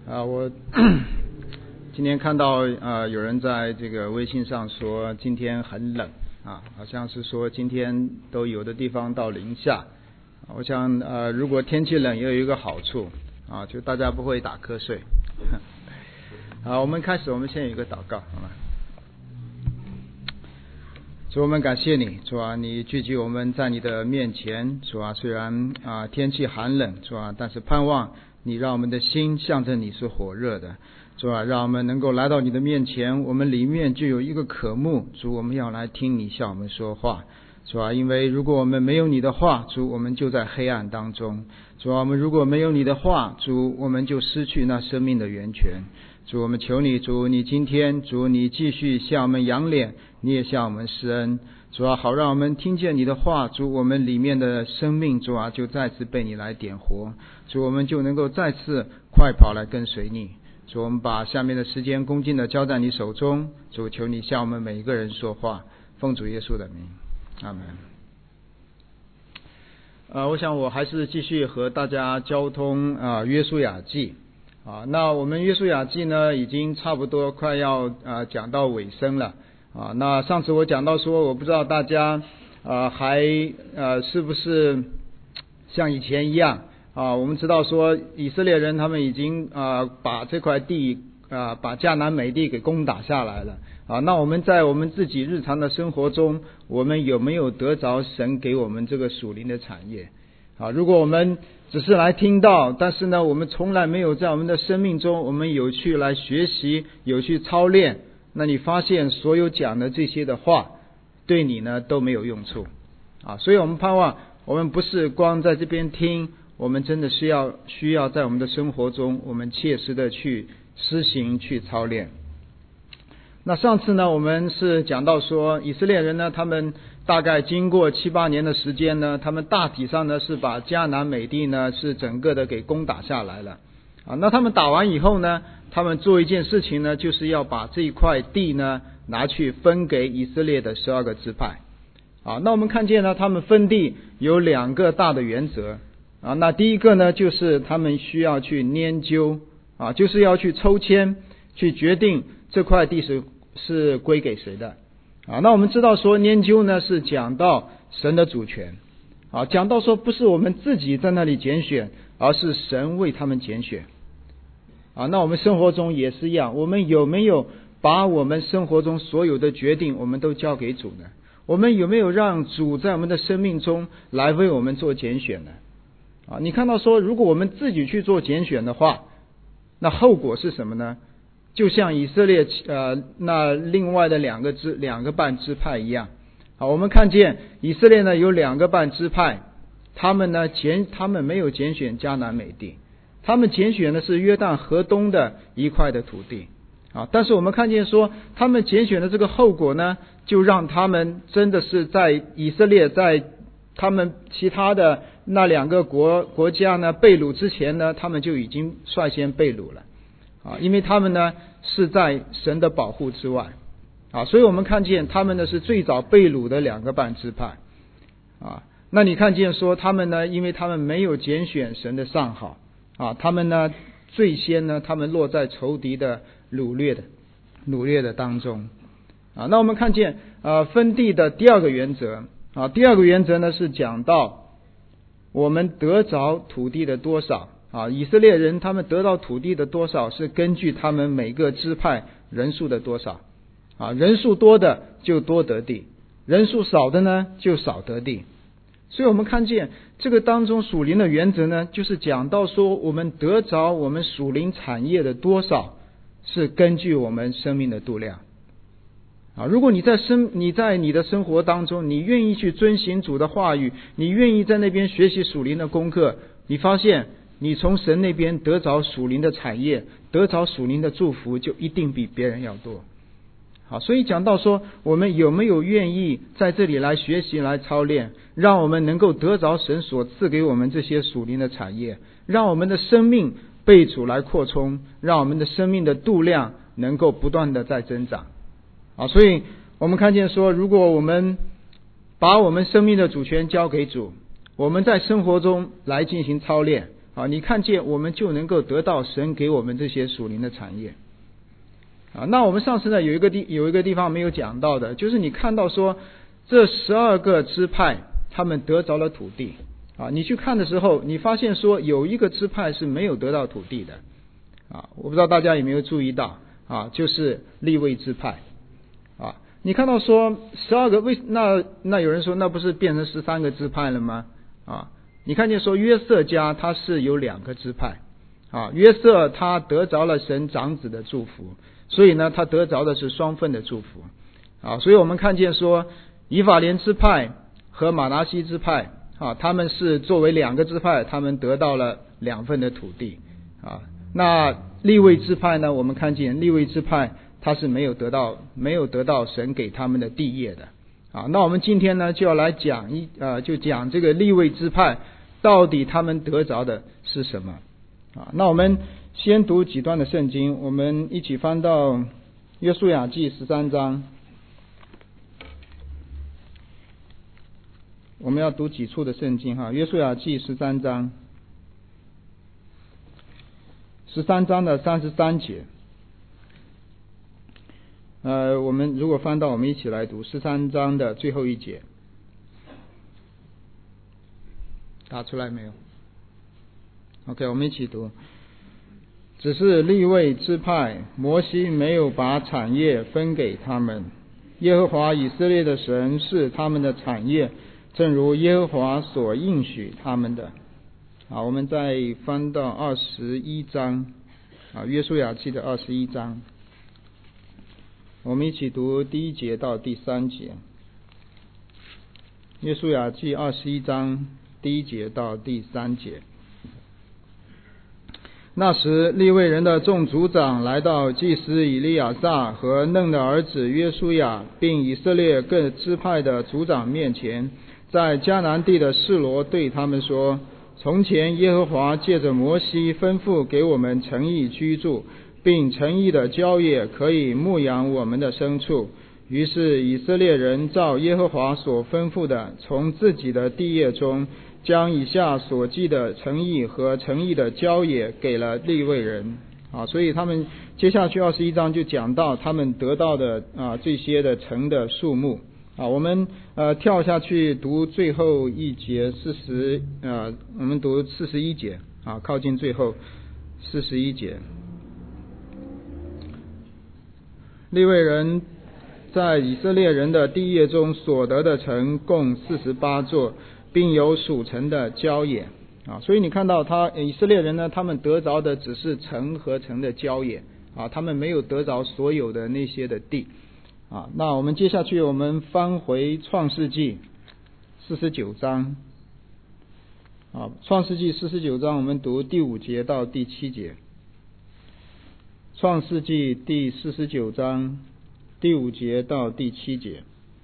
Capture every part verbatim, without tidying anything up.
啊，我今天看到啊有人在这个微信上说今天很冷啊，好像是说今天都有的地方到零下。我想呃，如果天气冷也有一个好处啊，就大家不会打瞌睡。好，我们开始，我们先有一个祷告，好吗？主，我们感谢你，主啊，你聚集我们在你的面前，主啊，虽然啊天气寒冷，主啊，但是盼望你让我们的心向着你是火热的，主啊，让我们能够来到你的面前，我们里面就有一个渴慕，主，我们要来听你向我们说话，主啊，因为如果我们没有你的话，主，我们就在黑暗当中，主啊，我们如果没有你的话，主，我们就失去那生命的源泉。主，我们求你，主，你今天，主，你继续向我们扬脸，你也向我们施恩，主啊，好让我们听见你的话，主，我们里面的生命，主啊，就再次被你来点活，主，我们就能够再次快跑来跟随你。主，我们把下面的时间恭敬的交在你手中，主，求你向我们每一个人说话，奉主耶稣的名，阿门。呃，我想我还是继续和大家交通啊约书亚记。啊，那我们约书亚记呢，已经差不多快要啊讲到尾声了啊。那上次我讲到说，我不知道大家啊还呃是不是像以前一样啊？我们知道说以色列人他们已经啊把这块地啊把迦南美地给攻打下来了啊。那我们在我们自己日常的生活中，我们有没有得着神给我们这个属灵的产业啊？如果我们只是来听到，但是呢，我们从来没有在我们的生命中，我们有去来学习，有去操练，那你发现所有讲的这些的话，对你呢都没有用处啊。所以我们盼望，我们不是光在这边听，我们真的是要需要在我们的生活中，我们切实的去施行、去操练。那上次呢，我们是讲到说，以色列人呢，他们大概经过七八年的时间呢，他们大体上呢是把迦南美地呢是整个的给攻打下来了啊。那他们打完以后呢，他们做一件事情呢，就是要把这一块地呢拿去分给以色列的十二个支派啊。那我们看见呢，他们分地有两个大的原则啊。那第一个呢，就是他们需要去拈阄啊，就是要去抽签去决定这块地是是归给谁的啊。那我们知道说拈阄呢是讲到神的主权啊，讲到说不是我们自己在那里拣选，而是神为他们拣选啊。那我们生活中也是一样，我们有没有把我们生活中所有的决定我们都交给主呢？我们有没有让主在我们的生命中来为我们做拣选呢？啊，你看到说如果我们自己去做拣选的话，那后果是什么呢？就像以色列呃那另外的两个支两个半支派一样啊，我们看见以色列呢有两个半支派，他们呢拣他们没有拣选迦南美地，他们拣选的是约旦河东的一块的土地啊。但是我们看见说他们拣选的这个后果呢，就让他们真的是在以色列在他们其他的那两个国国家呢被掳之前呢，他们就已经率先被掳了啊，因为他们呢是在神的保护之外啊，所以我们看见他们呢是最早被掳的两个半支派啊。那你看见说他们呢，因为他们没有拣选神的上好啊，他们呢最先呢他们落在仇敌的掳掠的掳掠的当中啊。那我们看见呃分地的第二个原则啊，第二个原则呢是讲到我们得着土地的多少啊，以色列人他们得到土地的多少是根据他们每个支派人数的多少啊，人数多的就多得地，人数少的呢就少得地。所以我们看见这个当中属灵的原则呢，就是讲到说我们得着我们属灵产业的多少是根据我们生命的度量啊。如果你在生你在你的生活当中，你愿意去遵行主的话语，你愿意在那边学习属灵的功课，你发现你从神那边得着属灵的产业，得着属灵的祝福，就一定比别人要多。好，所以讲到说我们有没有愿意在这里来学习来操练，让我们能够得着神所赐给我们这些属灵的产业，让我们的生命被主来扩充，让我们的生命的度量能够不断的在增长啊。所以我们看见说，如果我们把我们生命的主权交给主，我们在生活中来进行操练啊，你看见我们就能够得到神给我们这些属灵的产业。啊，那我们上次呢有一个地有一个地方没有讲到的，就是你看到说这十二个支派他们得着了土地啊，你去看的时候，你发现说有一个支派是没有得到土地的啊，我不知道大家有没有注意到啊，就是利未支派啊，你看到说十二个为那那有人说那不是变成十三个支派了吗？啊，你看见说约瑟家他是有两个支派啊，约瑟他得着了神长子的祝福。所以呢，他得着的是双份的祝福啊，所以我们看见说，以法莲支派和马拿西支派啊，他们是作为两个支派，他们得到了两份的土地啊。那利未支派呢，我们看见利未支派他是没有得到没有得到神给他们的地业的啊。那我们今天呢，就要来讲一呃，就讲这个利未支派到底他们得着的是什么啊？那我们先读几段的圣经，我们一起翻到约书亚记十三章。我们要读几处的圣经哈？约书亚记十三章，十三章的三十三节。呃，我们如果翻到，我们一起来读十三章的最后一节。打出来没有 ？OK， 我们一起读。只是利未支派，摩西没有把产业分给他们。耶和华以色列的神是他们的产业，正如耶和华所应许他们的。好，我们再翻到二十一章，啊，约书亚记的二十一章，我们一起读第一节到第三节。约书亚记二十一章第一节到第三节。那时利未人的众族长来到祭司以利亚撒和嫩的儿子约书亚，并以色列各支派的族长面前，在迦南地的示罗对他们说：从前耶和华借着摩西吩咐给我们城邑居住，并城邑的郊野可以牧养我们的牲畜。于是以色列人照耶和华所吩咐的，从自己的地业中将以下所记的城邑和城邑的郊野给了利未人啊，所以他们接下去二十一章就讲到他们得到的啊这些的城的数目啊。我们呃跳下去读最后一节四十呃，我们读四十一节啊，靠近最后四十一节。利未人在以色列人的地业中所得的城共四十八座，并有属城的郊野啊，所以你看到他以色列人呢，他们得着的只是城和城的郊野啊，他们没有得着所有的那些的地啊。那我们接下去我们翻回创世纪四十九章啊，创世纪四十九章我们读第五节到第七节。创世纪第四十九章第五节到第七节。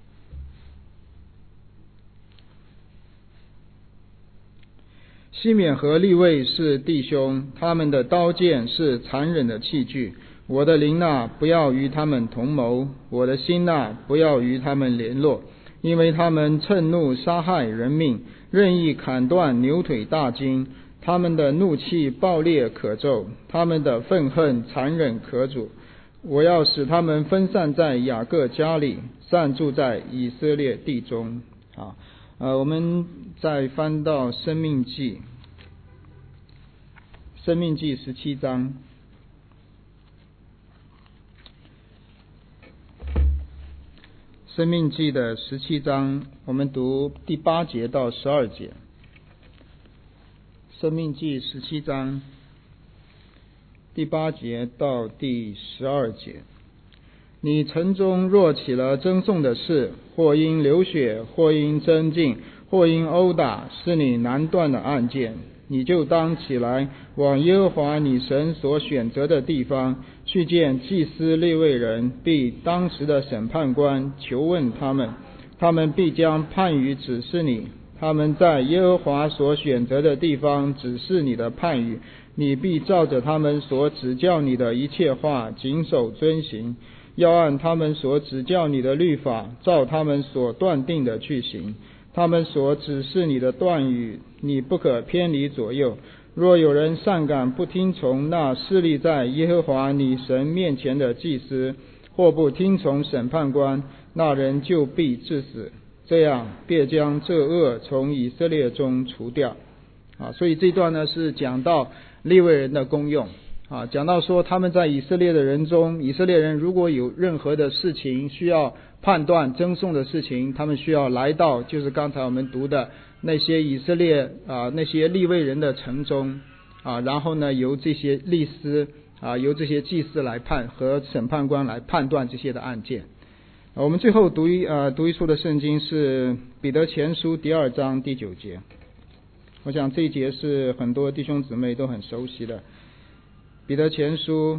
西缅和利未是弟兄，他们的刀剑是残忍的器具。我的灵哪，不要与他们同谋；我的心哪，不要与他们联络，因为他们趁怒杀害人命，任意砍断牛腿大筋。他们的怒气暴烈可咒，他们的愤恨残忍可阻。我要使他们分散在雅各家里，散住在以色列地中。啊，呃，我们再翻到生命记，生命记十七章。生命记的十七章，我们读第八节到十二节。生命记十七章第八节到第十二节。你城中若起了争讼的事，或因流血，或因争竞，或因殴打，是你难断的案件，你就当起来，往耶和华你神所选择的地方去见祭司利未人，必当时的审判官，求问他们，他们必将判语指示你。他们在耶和华所选择的地方指示你的判语，你必照着他们所指教你的一切话谨守遵行，要按他们所指教你的律法，照他们所断定的去行。他们所指示你的断语，你不可偏离左右， 若有人上赶不听从那侍立在耶和华你神面前的祭司，或不听从审判官，那人就必致死。这样便将这恶从以色列中除掉。啊，所以这段呢是讲到利未人的功用啊，讲到说他们在以色列的人中，以色列人如果有任何的事情需要判断争讼的事情，他们需要来到就是刚才我们读的那些以色列啊那些利未人的城中啊，然后呢由这些律师啊由这些祭司来判和审判官来判断这些的案件。啊、我们最后读一呃读一处的圣经是彼得前书第二章第九节。我想这一节是很多弟兄姊妹都很熟悉的，彼得前书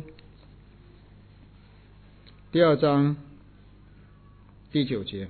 第二章第九节。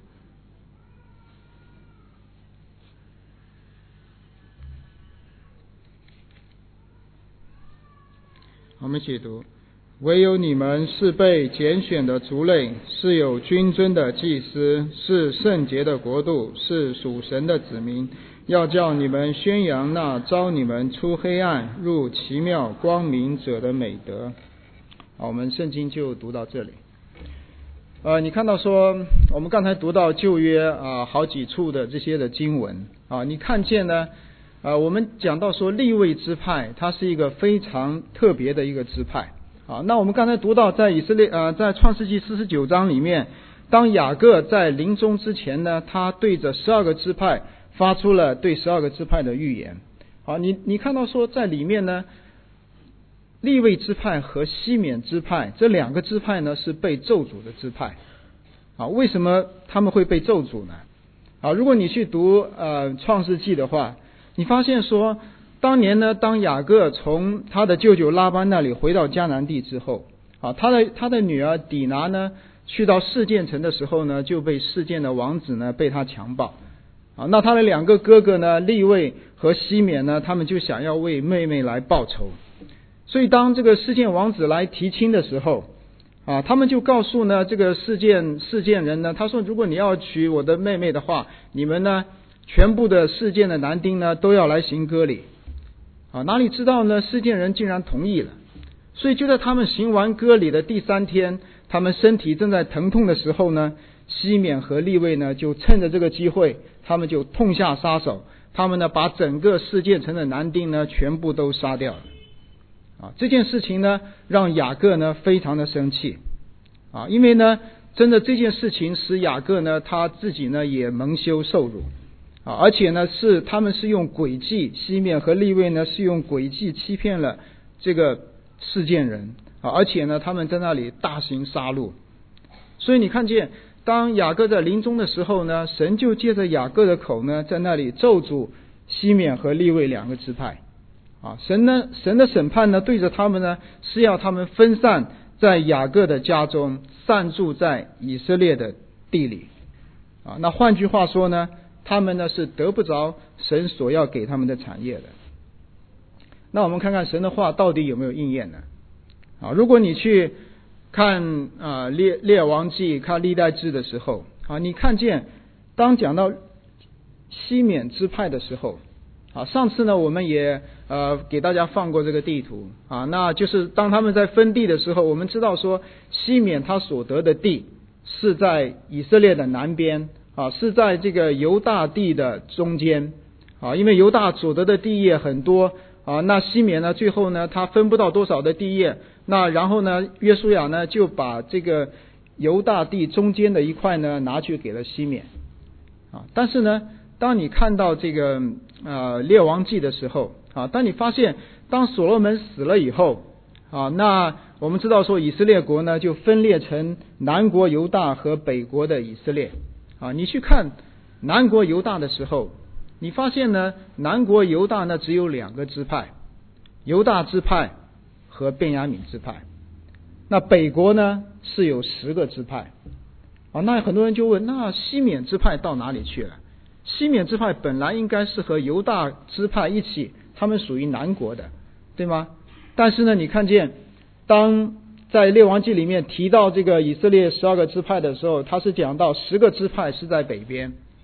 我们一起读：唯有你们是被拣选的族类，是有君尊的祭司，是圣洁的国度，是属神的子民，要叫你们宣扬那召你们出黑暗入奇妙光明者的美德。好，我们圣经就读到这里。呃，你看到说我们刚才读到旧约啊、呃、好几处的这些的经文啊，你看见呢呃，我们讲到说利未支派它是一个非常特别的一个支派啊。那我们刚才读到在以色列呃在创世纪四十九章里面，当雅各在临终之前呢，他对着十二个支派发出了对十二个支派的预言。好，你你看到说在里面呢，利未支派和西缅支派这两个支派呢是被咒诅的支派。啊，为什么他们会被咒诅呢？啊，如果你去读呃创世纪的话，你发现说当年呢，当雅各从他的舅舅拉班那里回到迦南地之后，啊，他的他的女儿底拿呢去到示剑城的时候呢，就被示剑的王子呢被他强暴。啊，那他的两个哥哥呢，利未和西缅呢，他们就想要为妹妹来报仇。所以当这个示剑王子来提亲的时候，啊，他们就告诉呢这个示剑示剑人呢，他说如果你要娶我的妹妹的话，你们呢全部的示剑的男丁呢都要来行割礼。啊，哪里知道呢，示剑人竟然同意了。所以就在他们行完割礼的第三天，他们身体正在疼痛的时候呢，西缅和利未呢就趁着这个机会，他们就痛下杀手，他们呢把整个示剑城的男丁呢全部都杀掉了。啊，这件事情呢让雅各呢非常的生气。啊，因为呢真的这件事情使雅各呢他自己呢也蒙羞受辱。啊，而且呢是他们是用诡计，西缅和利未呢是用诡计欺骗了这个示剑人。啊，而且呢他们在那里大行杀戮。所以你看见当雅各在临终的时候呢，神就借着雅各的口呢在那里咒诅西缅和利未两个支派。啊，神呢神的审判呢对着他们呢是要他们分散在雅各的家中，散住在以色列的地里。啊，那换句话说呢，他们呢是得不着神所要给他们的产业的。那我们看看神的话到底有没有应验呢？啊，如果你去看啊列列王记看历代志的时候，啊，你看见当讲到西缅支派的时候，啊，上次呢我们也呃给大家放过这个地图啊，那就是当他们在分地的时候，我们知道说西缅他所得的地是在以色列的南边啊，是在这个犹大地的中间啊，因为犹大所得的地业很多啊，那西缅呢最后呢他分不到多少的地业，那然后呢约书亚呢就把这个犹大地中间的一块呢拿去给了西缅啊。但是呢当你看到这个呃列王记的时候啊，当你发现当所罗门死了以后啊，那我们知道说以色列国呢就分裂成南国犹大和北国的以色列啊。你去看南国犹大的时候，你发现呢南国犹大呢只有两个支派，犹大支派和便雅悯支派。那北国呢是有十个支派啊。那很多人就问，那西缅支派到哪里去了？西缅支派本来应该是和犹大支派一起，他们属于南国的，对吗？但是呢你看见当在列王记里面提到这个以色列十二个支派的时候，他是讲到十个支派是在北边，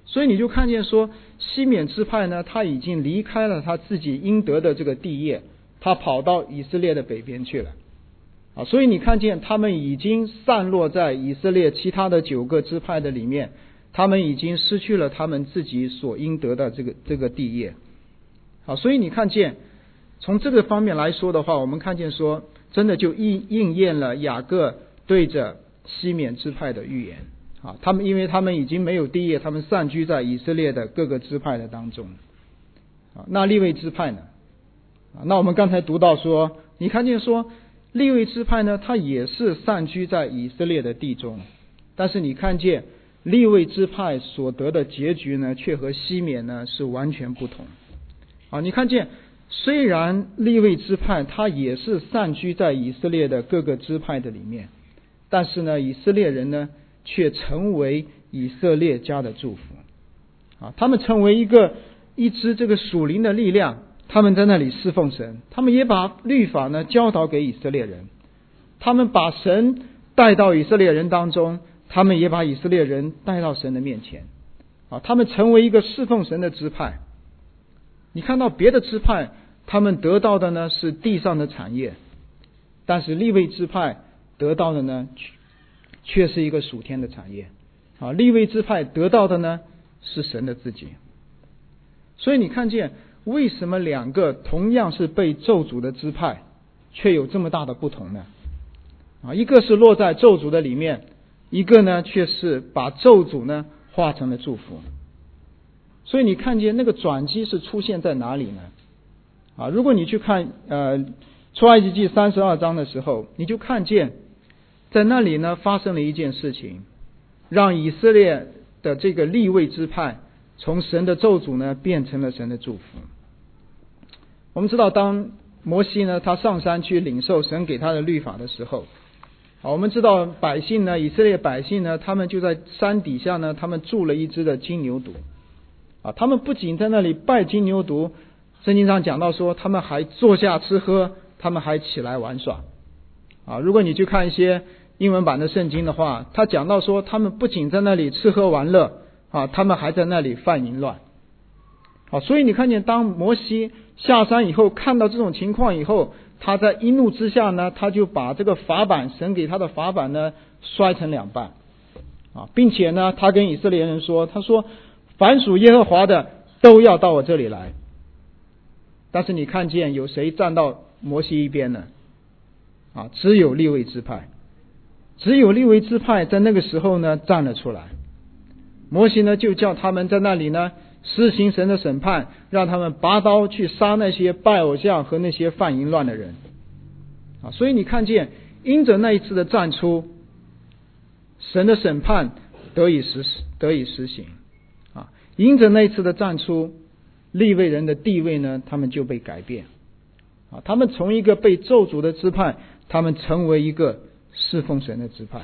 所以你就看见说，西缅支派呢，他已经离开了他自己应得的这个地业，他跑到以色列的北边去了啊。所以你看见他们已经散落在以色列其他的九个支派的里面，他们已经失去了他们自己所应得的这个这个地业啊。所以你看见从这个方面来说的话，我们看见说，真的就应应验了雅各对着西缅支派的预言啊。他们因为他们已经没有地业，他们散居在以色列的各个支派的当中啊。那利未支派呢啊？那我们刚才读到说，你看见说利未支派呢，他也是散居在以色列的地中，但是你看见利未支派所得的结局呢，却和西缅呢是完全不同啊。你看见虽然利未支派他也是散居在以色列的各个支派的里面，但是呢，以色列人呢却成为以色列家的祝福啊。他们成为一个一支这个属灵的力量，他们在那里侍奉神，他们也把律法呢教导给以色列人，他们把神带到以色列人当中，他们也把以色列人带到神的面前啊。他们成为一个侍奉神的支派。你看到别的支派，他们得到的呢是地上的产业，但是利未支派得到的呢却是一个属天的产业啊。利未支派得到的呢是神的自己。所以你看见为什么两个同样是被咒诅的支派却有这么大的不同呢？啊，一个是落在咒诅的里面，一个呢却是把咒诅呢化成了祝福。所以你看见那个转机是出现在哪里呢？啊，如果你去看呃出埃及记三十二章的时候，你就看见在那里呢发生了一件事情，让以色列的这个利未支派从神的咒诅呢变成了神的祝福。我们知道当摩西呢他上山去领受神给他的律法的时候，啊，我们知道百姓呢，以色列百姓呢，他们就在山底下呢，他们筑了一只的金牛犊啊。他们不仅在那里拜金牛犊，圣经上讲到说他们还坐下吃喝，他们还起来玩耍啊。如果你去看一些英文版的圣经的话，他讲到说他们不仅在那里吃喝玩乐啊，他们还在那里犯淫乱啊。所以你看见当摩西下山以后，看到这种情况以后，他在一怒之下呢，他就把这个法版，神给他的法版呢摔成两半啊，并且呢他跟以色列人说，他说凡属耶和华的都要到我这里来。但是你看见有谁站到摩西一边呢？啊，只有利未支派，只有利未支派在那个时候呢站了出来。摩西呢就叫他们在那里呢施行神的审判，让他们拔刀去杀那些拜偶像和那些犯淫乱的人啊。所以你看见因着那一次的站出，神的审判得以实得以实行啊。因着那一次的站出，利未人的地位呢他们就被改变啊。他们从一个被咒诅的支派，他们成为一个侍奉神的支派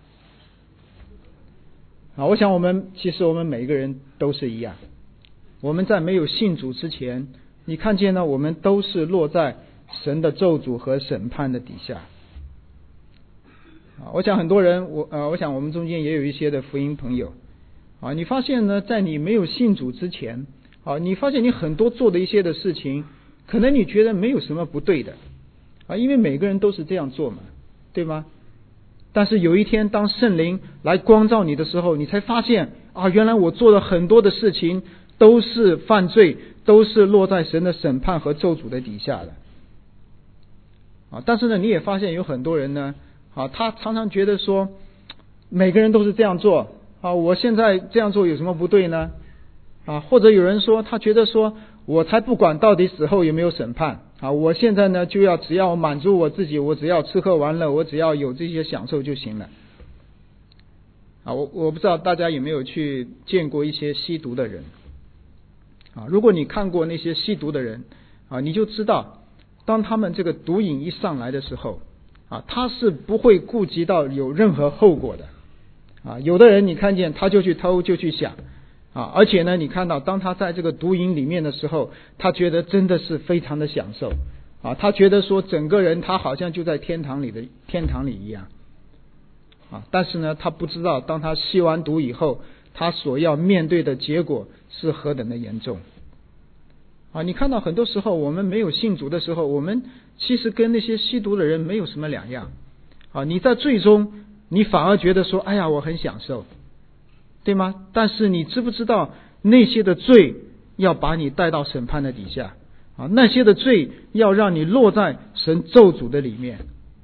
啊。我想我们其实我们每一个人都是一样，我们在没有信主之前，你看见呢，我们都是落在神的咒诅和审判的底下啊。我想很多人，我呃，我想我们中间也有一些的福音朋友啊，你发现呢，在你没有信主之前啊，你发现你很多做的一些的事情，可能你觉得没有什么不对的啊，因为每个人都是这样做嘛，对吗？但是有一天当圣灵来光照你的时候，你才发现啊，原来我做了很多的事情都是犯罪，都是落在神的审判和咒诅的底下的啊。但是呢，你也发现有很多人呢啊，他常常觉得说每个人都是这样做啊，我现在这样做有什么不对呢啊？或者有人说他觉得说我才不管到底死后有没有审判啊，我现在呢就要只要满足我自己，我只要吃喝玩乐，我只要有这些享受就行了啊。我我不知道大家有没有去见过一些吸毒的人啊。如果你看过那些吸毒的人啊，你就知道当他们这个毒瘾一上来的时候啊，他是不会顾及到有任何后果的啊。有的人你看见他就去偷就去想啊，而且呢，你看到当他在这个毒瘾里面的时候，他觉得真的是非常的享受啊，他觉得说整个人他好像就在天堂里的天堂里一样啊。但是呢，他不知道当他吸完毒以后， 他所要面对的结果是何等的严重啊！你看到很多时候我们没有信主的时候，我们其实跟那些吸毒的人没有什么两样啊！你在最终你反而觉得说，哎呀，我很享受，对吗？但是你知不知道那些的罪要把你带到审判的底下啊？那些的罪要让你落在神咒诅的里面。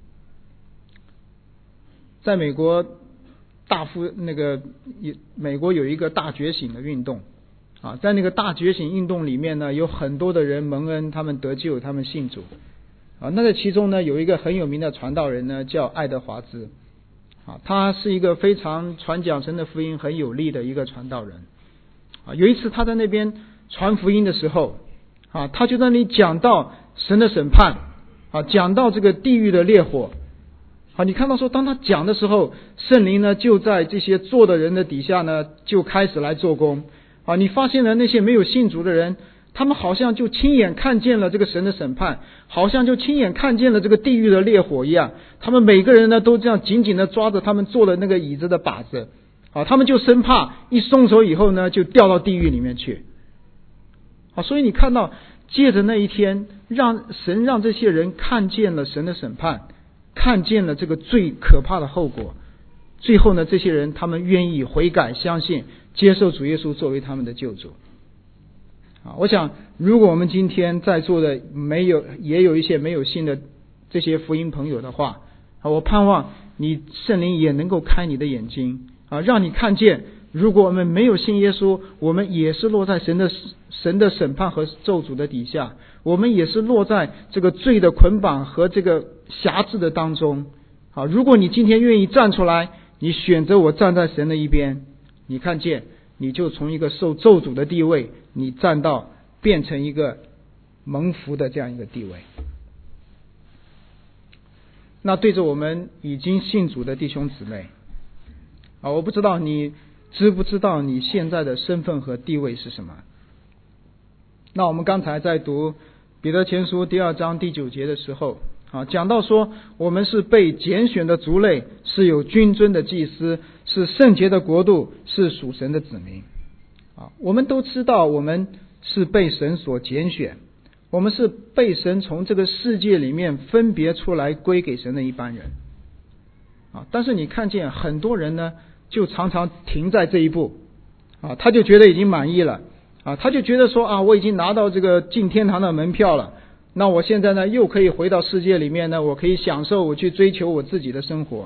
在美国大幅那个美国有一个大觉醒的运动啊，在那个大觉醒运动里面呢，有很多的人蒙恩，他们得救，他们信主啊。那在其中呢，有一个很有名的传道人呢，叫爱德华兹啊，他是一个非常传讲神的福音很有力的一个传道人啊。有一次他在那边传福音的时候啊，他就在那里讲到神的审判啊，讲到这个地狱的烈火。好，你看到说，当他讲的时候，圣灵呢就在这些坐的人的底下呢，就开始来做工。啊，你发现了那些没有信主的人，他们好像就亲眼看见了这个神的审判，好像就亲眼看见了这个地狱的烈火一样。他们每个人呢都这样紧紧的抓着他们坐的那个椅子的把子，啊，他们就生怕一松手以后呢，就掉到地狱里面去。啊，所以你看到，借着那一天，让神让这些人看见了神的审判。看见了这个最可怕的后果，最后呢，这些人他们愿意悔改，相信接受主耶稣作为他们的救主啊！我想，如果我们今天在座的没有也有一些没有信的这些福音朋友的话啊，我盼望你圣灵也能够开你的眼睛啊，让你看见，如果我们没有信耶稣，我们也是落在神的神的审判和咒诅的底下，我们也是落在这个罪的捆绑和这个辖制的当中。好，如果你今天愿意站出来，你选择我站在神的一边，你看见你就从一个受咒诅的地位，你站到变成一个蒙福的这样一个地位。那对着我们已经信主的弟兄姊妹啊，我不知道你知不知道你现在的身份和地位是什么？那我们刚才在读彼得前书第二章第九节的时候啊，讲到说我们是被拣选的族类，是有君尊的祭司，是圣洁的国度，是属神的子民啊。我们都知道我们是被神所拣选，我们是被神从这个世界里面分别出来归给神的一班人啊。但是你看见很多人呢，就常常停在这一步啊，他就觉得已经满意了啊，他就觉得说啊，我已经拿到这个进天堂的门票了，那我现在呢又可以回到世界里面呢，我可以享受，我去追求我自己的生活。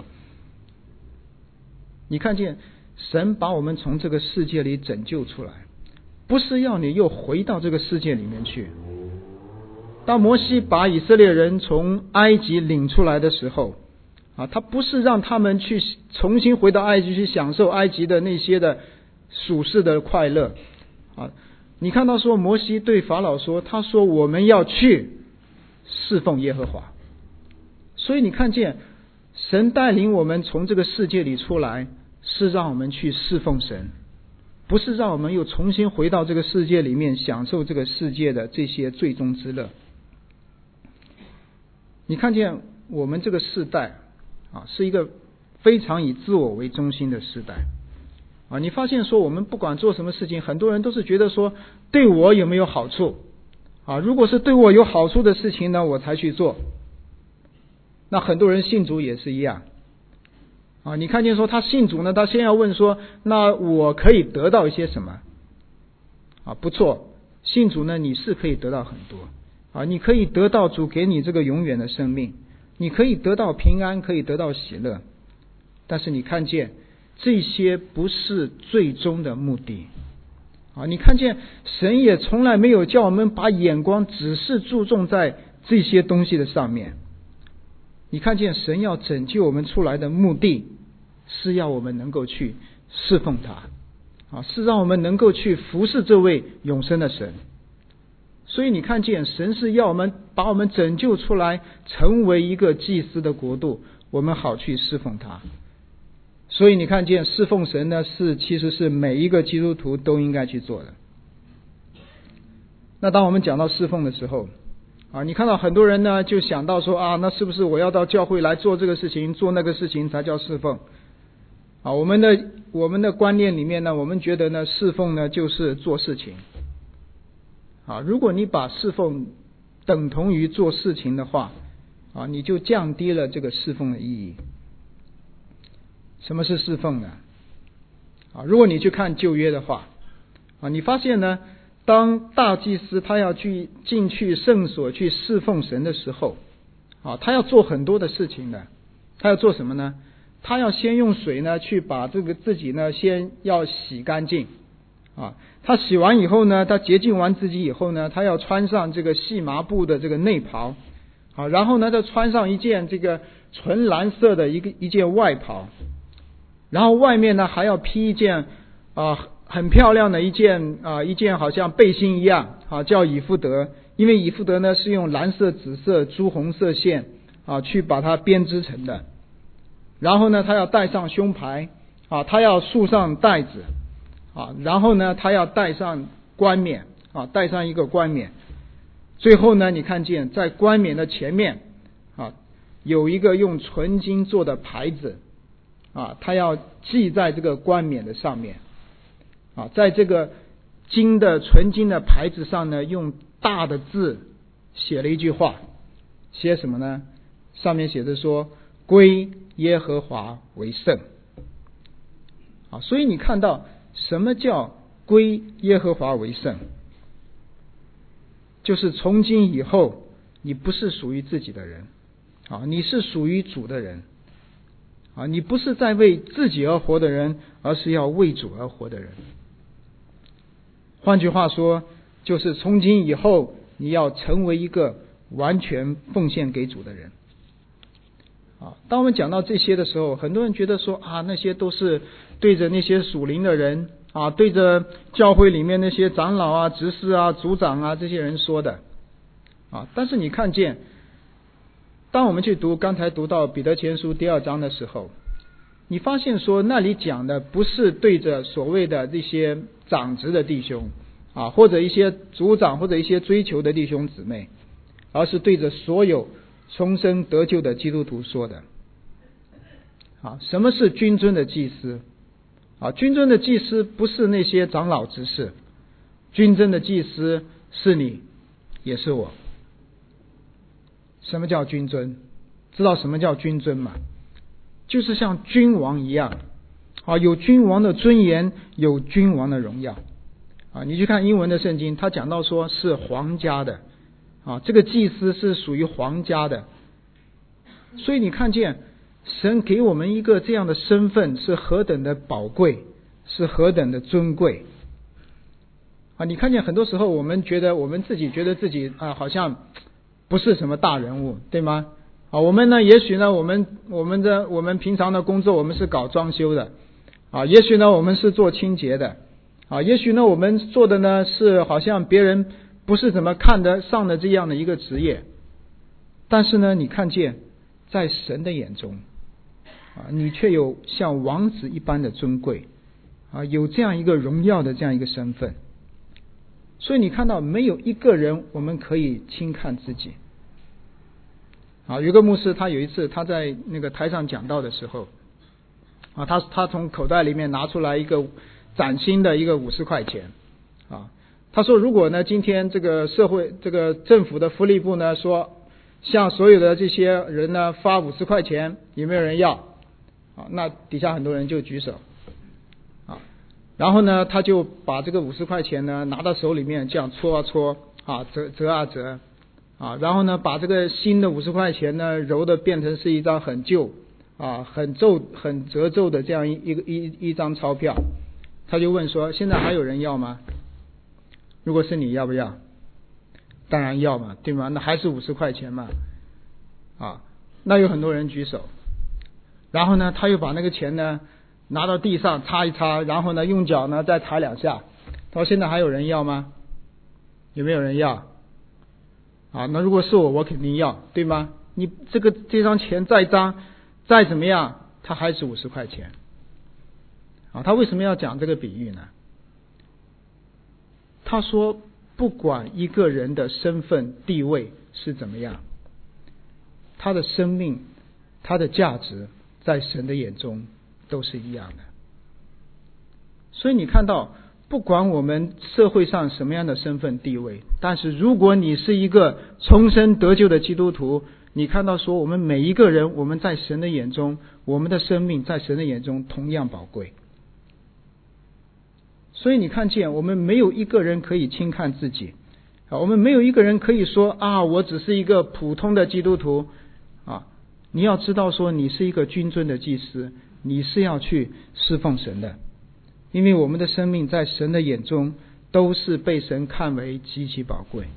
你看见神把我们从这个世界里拯救出来，不是要你又回到这个世界里面去。当摩西把以色列人从埃及领出来的时候啊，他不是让他们去重新回到埃及去享受埃及的那些的属世的快乐啊。你看到说摩西对法老说，他说我们要去侍奉耶和华。所以你看见神带领我们从这个世界里出来，是让我们去侍奉神，不是让我们又重新回到这个世界里面享受这个世界的这些最终之乐。你看见我们这个世代啊，是一个非常以自我为中心的时代啊！你发现说我们不管做什么事情，很多人都是觉得说对我有没有好处啊？如果是对我有好处的事情呢，我才去做。那很多人信主也是一样啊！你看见说他信主呢，他先要问说，那我可以得到一些什么啊？不错，信主呢，你是可以得到很多啊！你可以得到主给你这个永远的生命，你可以得到平安，可以得到喜乐。但是你看见这些不是最终的目的啊！你看见神也从来没有叫我们把眼光只是注重在这些东西的上面。你看见神要拯救我们出来的目的是要我们能够去侍奉他啊，是让我们能够去服侍这位永生的神。所以你看见神是要我们把我们拯救出来，成为一个祭司的国度，我们好去侍奉他。所以你看见侍奉神呢，是其实是每一个基督徒都应该去做的。那当我们讲到侍奉的时候啊，你看到很多人呢就想到说啊，那是不是我要到教会来做这个事情做那个事情才叫侍奉啊，我们的我们的观念里面呢，我们觉得呢，侍奉呢就是做事情。啊，如果你把侍奉等同于做事情的话，啊，你就降低了这个侍奉的意义。什么是侍奉呢？啊，如果你去看旧约的话，啊，你发现呢，当大祭司他要去进去圣所去侍奉神的时候，啊，他要做很多的事情的。他要做什么呢？他要先用水呢去把这个自己呢先要洗干净。啊，他洗完以后呢，他洁净完自己以后呢，他要穿上这个细麻布的这个内袍，啊，然后呢，再穿上一件这个纯蓝色的一个一件外袍，然后外面呢还要披一件啊很漂亮的一件啊一件好像背心一样啊，叫以弗得，因为以弗得呢是用蓝色、紫色、朱红色线啊去把它编织成的。然后呢，他要戴上胸牌啊，他要束上带子。啊，然后呢，他要戴上冠冕啊，戴上一个冠冕。最后呢，你看见在冠冕的前面啊，有一个用纯金做的牌子啊，他要系在这个冠冕的上面啊，在这个金的纯金的牌子上呢，用大的字写了一句话，写什么呢？上面写着说：“归耶和华为圣。”啊，所以你看到。什么叫归耶和华为圣？就是从今以后，你不是属于自己的人啊，你是属于主的人啊，你不是在为自己而活的人，而是要为主而活的人。换句话说，就是从今以后，你要成为一个完全奉献给主的人。啊，当我们讲到这些的时候，很多人觉得说啊，那些都是对着那些属灵的人啊，对着教会里面那些长老啊、执事啊、组长啊这些人说的啊。但是你看见，当我们去读刚才读到彼得前书第二章的时候，你发现说那里讲的不是对着所谓的这些长执的弟兄啊，或者一些组长或者一些追求的弟兄姊妹，而是对着所有重生得救的基督徒说的。啊，什么是君尊的祭司？啊，君尊的祭司不是那些长老执事，君尊的祭司是你，也是我。什么叫君尊？知道什么叫君尊吗？就是像君王一样，啊，有君王的尊严，有君王的荣耀。啊，你去看英文的圣经，他讲到说是皇家的。啊，这个祭司是属于皇家的，所以你看见神给我们一个这样的身份是何等的宝贵，是何等的尊贵啊！你看见很多时候我们觉得我们自己觉得自己啊好像不是什么大人物，对吗？啊，我们呢也许呢我们我们的我们平常的工作我们是搞装修的啊，也许呢我们是做清洁的啊，也许呢我们做的呢是好像别人不是怎么看得上的这样的一个职业，但是呢你看见在神的眼中啊，你却有像王子一般的尊贵啊，有这样一个荣耀的这样一个身份。所以你看到没有一个人我们可以轻看自己啊。有个牧师他有一次他在那个台上讲道的时候啊，他他从口袋里面拿出来一个崭新的一个五十块钱啊。他说如果呢今天这个社会这个政府的福利部呢说向所有的这些人呢发五十块钱，有没有人要啊？那底下很多人就举手啊。然后呢他就把这个五十块钱呢拿到手里面这样搓啊搓啊，折折啊折啊，然后呢把这个新的五十块钱呢揉的变成是一张很旧啊很皱很褶皱的这样一一个一一张钞票。他就问说现在还有人要吗？如果是你要不要？当然要嘛，对吗？那还是五十块钱嘛啊。那有很多人举手。然后呢他又把那个钱呢拿到地上擦一擦，然后呢用脚呢再踩两下。他说现在还有人要吗？有没有人要啊？那如果是我我肯定要，对吗？你这个这张钱再脏再怎么样它还是五十块钱啊。他为什么要讲这个比喻呢？他说不管一个人的身份地位是怎么样，他的生命他的价值在神的眼中都是一样的。所以你看到，不管我们社会上什么样的身份地位，但是如果你是一个重生得救的基督徒，你看到说我们每一个人，我们在神的眼中，我们的生命在神的眼中同样宝贵。所以你看见，我们没有一个人可以轻看自己啊，我们没有一个人可以说啊，我只是一个普通的基督徒啊。你要知道说，你是一个君尊的祭司，你是要去侍奉神的，因为我们的生命在神的眼中都是被神看为极其宝贵。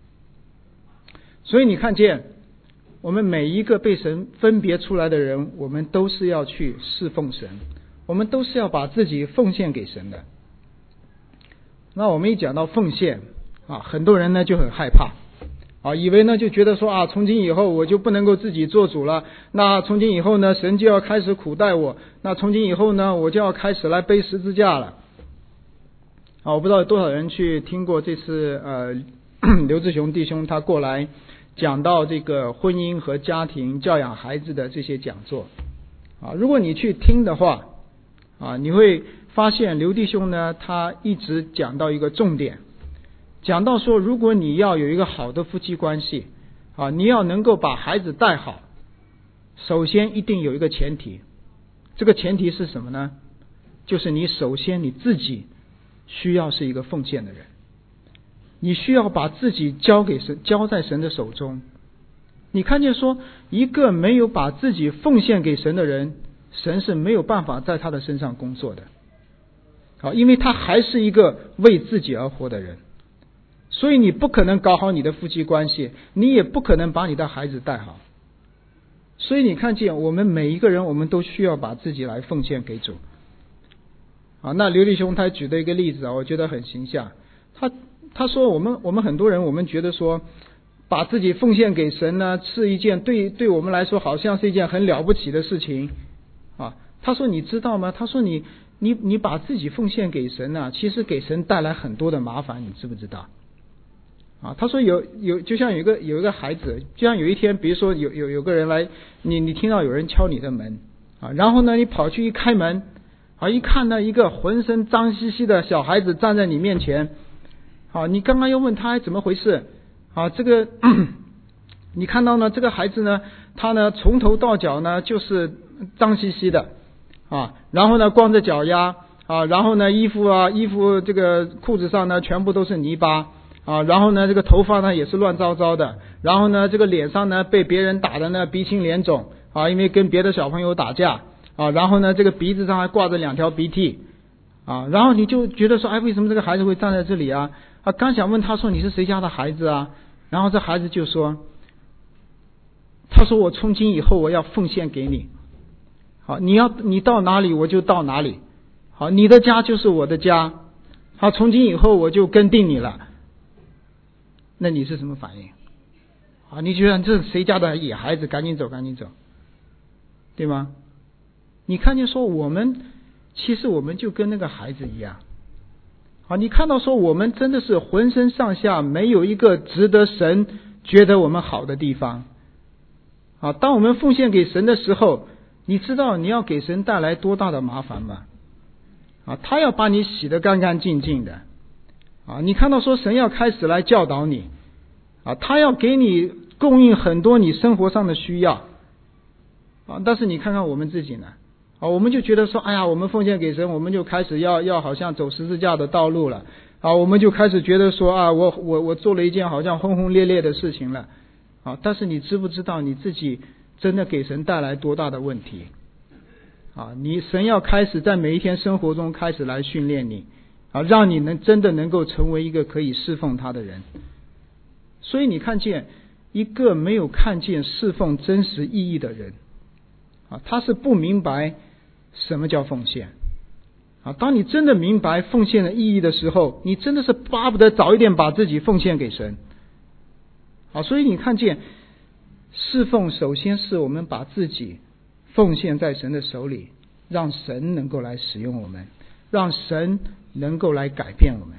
所以你看见，我们每一个被神分别出来的人，我们都是要去侍奉神，我们都是要把自己奉献给神的。那我们一讲到奉献啊，很多人呢就很害怕啊，以为呢就觉得说啊，从今以后我就不能够自己做主了，那从今以后呢，神就要开始苦待我，那从今以后呢，我就要开始来背十字架了啊。我不知道有多少人去听过这次呃刘志雄弟兄他过来讲到这个婚姻和家庭教养孩子的这些讲座啊。如果你去听的话啊，你会发现刘弟兄呢，他一直讲到一个重点，讲到说，如果你要有一个好的夫妻关系啊，你要能够把孩子带好，首先一定有一个前提，这个前提是什么呢？就是你首先你自己需要是一个奉献的人，你需要把自己交给神，交在神的手中。你看见说，一个没有把自己奉献给神的人，神是没有办法在他的身上工作的啊，因为他还是一个为自己而活的人。所以你不可能搞好你的夫妻关系，你也不可能把你的孩子带好。所以你看见，我们每一个人，我们都需要把自己来奉献给主啊。那刘弟兄他举的一个例子啊，我觉得很形象。他他说，我们我们很多人，我们觉得说，把自己奉献给神呢，是一件对对我们来说好像是一件很了不起的事情啊。他说，你知道吗？他说你你你把自己奉献给神呢、啊，其实给神带来很多的麻烦，你知不知道？啊，他说有有，就像有一个有一个孩子，就像有一天，比如说有有有个人来，你你听到有人敲你的门啊，然后呢，你跑去一开门啊，一看到一个浑身脏兮兮的小孩子站在你面前，啊，你刚刚又问他怎么回事啊？这个你看到呢，这个孩子呢，他呢从头到脚呢就是脏兮兮的啊，然后呢光着脚丫啊，然后呢衣服啊衣服这个裤子上呢全部都是泥巴。啊，然后呢，这个头发呢也是乱糟糟的，然后呢，这个脸上呢被别人打的呢鼻青脸肿啊，因为跟别的小朋友打架啊，然后呢，这个鼻子上还挂着两条鼻涕啊，然后你就觉得说，哎，为什么这个孩子会站在这里啊？啊，刚想问他说你是谁家的孩子啊？然后这孩子就说，他说我从今以后我要奉献给你，好，你要你到哪里我就到哪里，好，你的家就是我的家，好，从今以后我就跟定你了。那你是什么反应啊？你觉得这是谁家的野孩子，赶紧走赶紧走，对吗？你看见说我们其实我们就跟那个孩子一样啊，你看到说我们真的是浑身上下没有一个值得神觉得我们好的地方啊。当我们奉献给神的时候，你知道你要给神带来多大的麻烦吗？啊，他要把你洗得干干净净的啊，你看到说神要开始来教导你啊，他要给你供应很多你生活上的需要啊，但是你看看我们自己呢啊，我们就觉得说，哎呀，我们奉献给神，我们就开始要要好像走十字架的道路了啊，我们就开始觉得说啊，我我我做了一件好像轰轰烈烈的事情了啊，但是你知不知道你自己真的给神带来多大的问题啊？你神要开始在每一天生活中开始来训练你啊，让你能真的能够成为一个可以侍奉他的人。所以你看见一个没有看见侍奉真实意义的人啊，他是不明白什么叫奉献啊。当你真的明白奉献的意义的时候，你真的是巴不得早一点把自己奉献给神啊。所以你看见侍奉首先是我们把自己奉献在神的手里，让神能够来使用我们，让神能够来改变我们。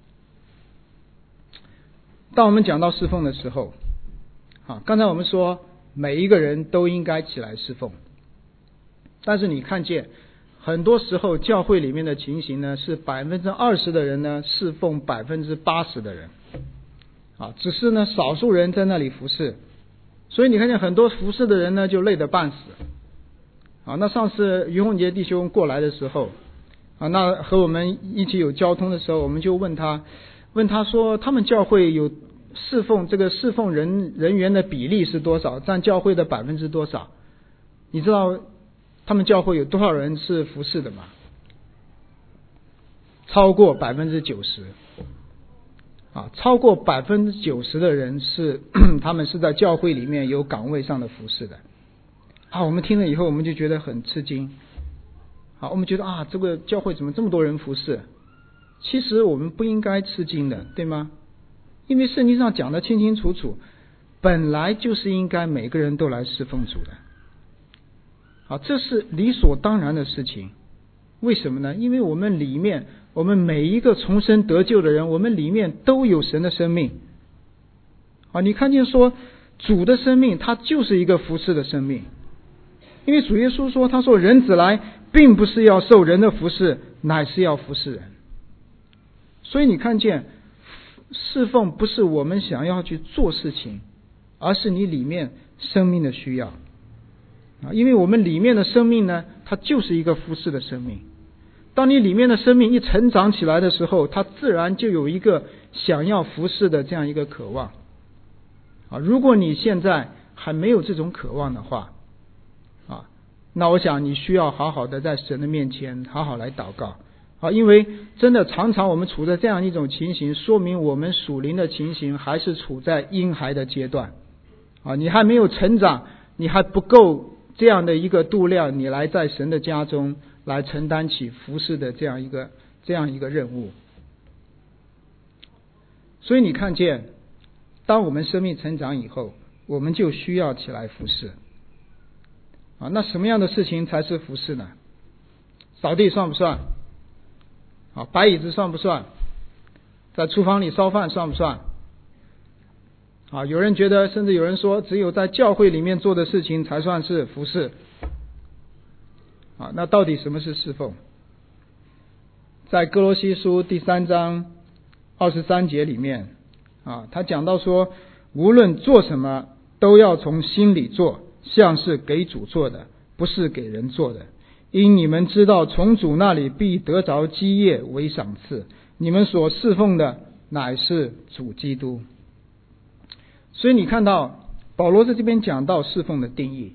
当我们讲到侍奉的时候啊，刚才我们说每一个人都应该起来侍奉，但是你看见很多时候教会里面的情形呢，是百分之二十的人呢侍奉百分之八十的人，啊，只是呢少数人在那里服侍，所以你看见很多服侍的人呢就累得半死，啊，那上次于洪杰弟兄过来的时候，啊，那和我们一起有交通的时候，我们就问他，问他说他们教会有侍奉这个侍奉人人员的比例是多少，占教会的百分之多少？你知道他们教会有多少人是服侍的吗？超过百分之九十，啊，超过百分之九十的人是他们是在教会里面有岗位上的服侍的。啊，我们听了以后，我们就觉得很吃惊。好，我们觉得啊，这个教会怎么这么多人服侍？其实我们不应该吃惊的，对吗？因为圣经上讲得清清楚楚，本来就是应该每个人都来侍奉主的。好，这是理所当然的事情。为什么呢？因为我们里面，我们每一个重生得救的人，我们里面都有神的生命。啊，你看见说主的生命，它就是一个服侍的生命。因为主耶稣说，他说人子来，并不是要受人的服侍，乃是要服侍人。所以你看见侍奉不是我们想要去做事情，而是你里面生命的需要。啊，因为我们里面的生命呢，它就是一个服侍的生命。当你里面的生命一成长起来的时候，它自然就有一个想要服侍的这样一个渴望。啊，如果你现在还没有这种渴望的话，啊，那我想你需要好好的在神的面前好好来祷告。啊，因为真的常常我们处在这样一种情形，说明我们属灵的情形还是处在婴孩的阶段。啊，你还没有成长，你还不够这样的一个度量，你来在神的家中来承担起服侍的这样一个这样一个任务。所以你看见，当我们生命成长以后，我们就需要起来服侍。啊，那什么样的事情才是服侍呢？扫地算不算？啊，摆椅子算不算？在厨房里烧饭算不算？啊，有人觉得，甚至有人说，只有在教会里面做的事情才算是服侍。啊，那到底什么是侍奉？在哥罗西书第三章二十三节里面，啊，他讲到说，无论做什么，都要从心里做，像是给主做的，不是给人做的。因你们知道，从主那里必得着基业为赏赐，你们所侍奉的乃是主基督。所以你看到保罗在这边讲到侍奉的定义，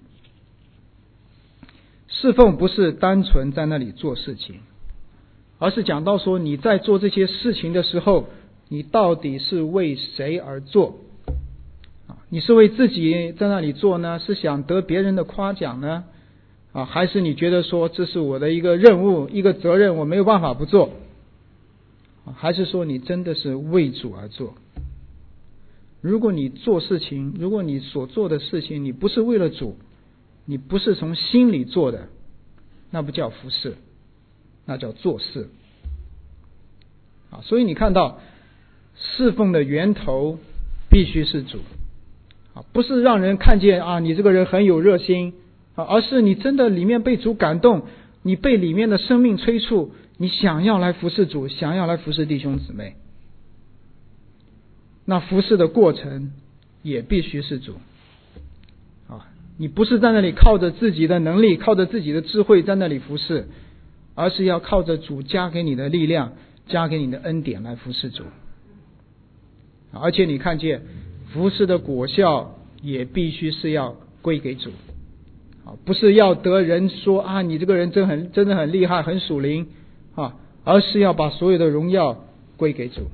侍奉不是单纯在那里做事情，而是讲到说你在做这些事情的时候，你到底是为谁而做？你是为自己在那里做呢？是想得别人的夸奖呢？啊，还是你觉得说这是我的一个任务，一个责任，我没有办法不做？还是说你真的是为主而做？如果你做事情，如果你所做的事情你不是为了主，你不是从心里做的，那不叫服侍，那叫做事。啊，所以你看到侍奉的源头必须是主，啊，不是让人看见啊你这个人很有热心，啊，而是你真的里面被主感动，你被里面的生命催促，你想要来服侍主，想要来服侍弟兄姊妹。那服侍的过程也必须是主，啊，你不是在那里靠着自己的能力，靠着自己的智慧在那里服侍，而是要靠着主加给你的力量，加给你的恩典来服侍主。而且你看见服侍的果效也必须是要归给主，不是要得人说啊你这个人真很真的很厉害很属灵啊，而是要把所有的荣耀归给主。